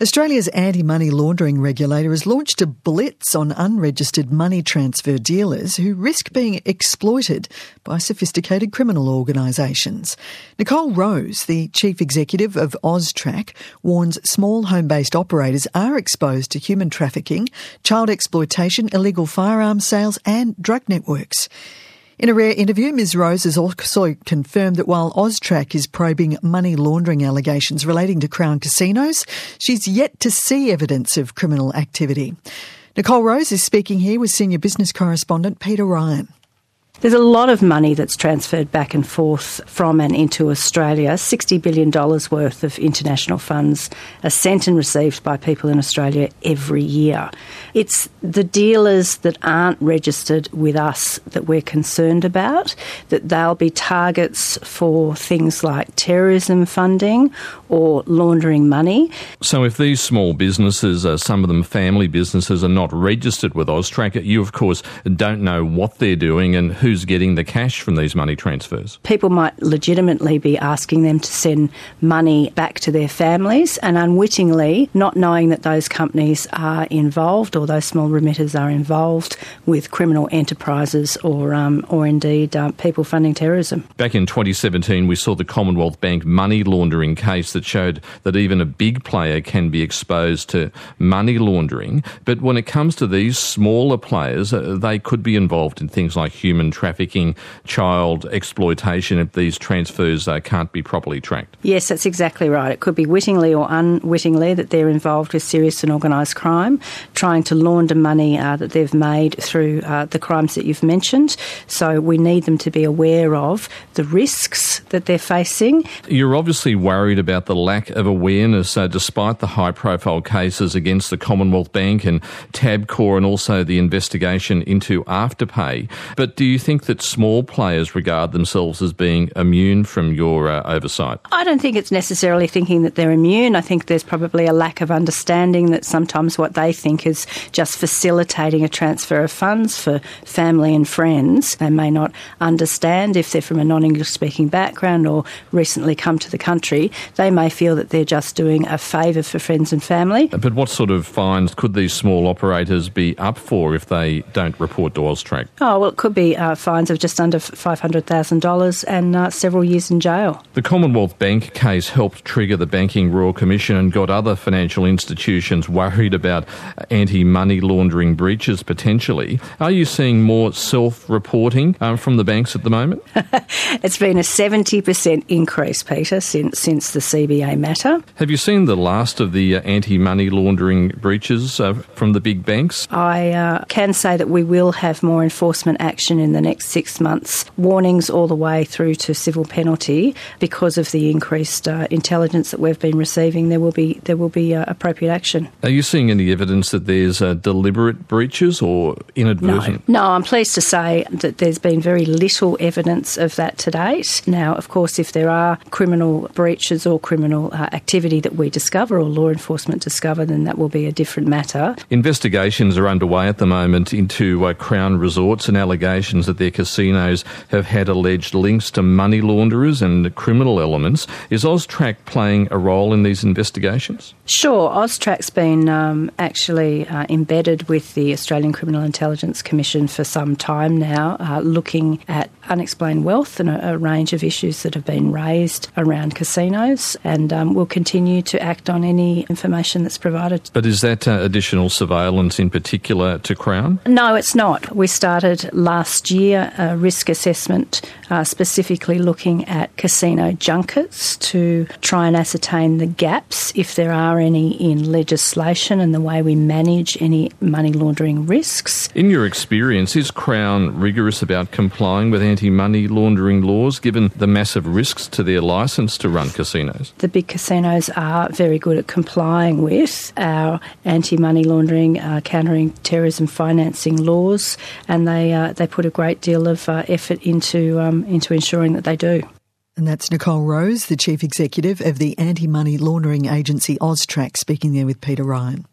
Australia's anti-money laundering regulator has launched a blitz on unregistered money transfer dealers who risk being exploited by sophisticated criminal organisations. Nicole Rose, the chief executive of AUSTRAC, warns small home-based operators are exposed to human trafficking, child exploitation, illegal firearms sales and drug networks. In a rare interview, Ms Rose has also confirmed that while AUSTRAC is probing money laundering allegations relating to Crown casinos, she's yet to see evidence of criminal activity. Nicole Rose is speaking here with senior business correspondent Peter Ryan. There's a lot of money that's transferred back and forth from and into Australia. $60 billion worth of international funds are sent and received by people in Australia every year. It's the dealers that aren't registered with us that we're concerned about, that they'll be targets for things like terrorism funding or laundering money. So if these small businesses, some of them family businesses, are not registered with AUSTRAC, you of course don't know what they're doing and who's getting the cash from these money transfers. People might legitimately be asking them to send money back to their families and unwittingly not knowing that those companies are involved or those small remitters are involved with criminal enterprises or indeed people funding terrorism. Back in 2017, we saw the Commonwealth Bank money laundering case that showed that even a big player can be exposed to money laundering. But when it comes to these smaller players, they could be involved in things like human trafficking, child exploitation if these transfers can't be properly tracked. Yes, that's exactly right. It could be wittingly or unwittingly that they're involved with serious and organised crime, trying to launder money that they've made through the crimes that you've mentioned. So we need them to be aware of the risks that they're facing. You're obviously worried about the lack of awareness despite the high-profile cases against the Commonwealth Bank and Tabcorp and also the investigation into Afterpay. But do you think that small players regard themselves as being immune from your oversight? I don't think it's necessarily thinking that they're immune. I think there's probably a lack of understanding that sometimes what they think is just facilitating a transfer of funds for family and friends. They may not understand if they're from a non-English speaking background or recently come to the country. They may feel that they're just doing a favour for friends and family. But what sort of fines could these small operators be up for if they don't report to AUSTRAC? Oh, well, it could be fines of just under $500,000 and several years in jail. The Commonwealth Bank case helped trigger the Banking Royal Commission and got other financial institutions worried about anti-money laundering breaches potentially. Are you seeing more self-reporting from the banks at the moment? It's been a 70% increase, Peter, since the CBA matter. Have you seen the last of the anti-money laundering breaches from the big banks? I can say that we will have more enforcement action in the next 6 months, warnings all the way through to civil penalty. Because of the increased intelligence that we've been receiving, there will be appropriate action. Are you seeing any evidence that there's deliberate breaches or inadvertent? No, I'm pleased to say that there's been very little evidence of that to date. Now, of course, if there are criminal breaches or criminal activity that we discover or law enforcement discover, then that will be a different matter. Investigations are underway at the moment into Crown Resorts and allegations that their casinos have had alleged links to money launderers and criminal elements. Is AUSTRAC playing a role in these investigations? Sure. AUSTRAC's been actually embedded with the Australian Criminal Intelligence Commission for some time now, looking at unexplained wealth and a range of issues that have been raised around casinos, and we'll continue to act on any information that's provided. But is that additional surveillance in particular to Crown? No, it's not. We started last year a risk assessment specifically looking at casino junkets to try and ascertain the gaps, if there are any, in legislation and the way we manage any money laundering risks. In your experience, is Crown rigorous about complying with anti-money laundering laws, given the massive risks to their licence to run casinos? The big casinos are very good at complying with our anti-money laundering, countering terrorism financing laws, and they put a great deal of effort into ensuring that they do. And that's Nicole Rose, the chief executive of the anti-money laundering agency AUSTRAC, speaking there with Peter Ryan.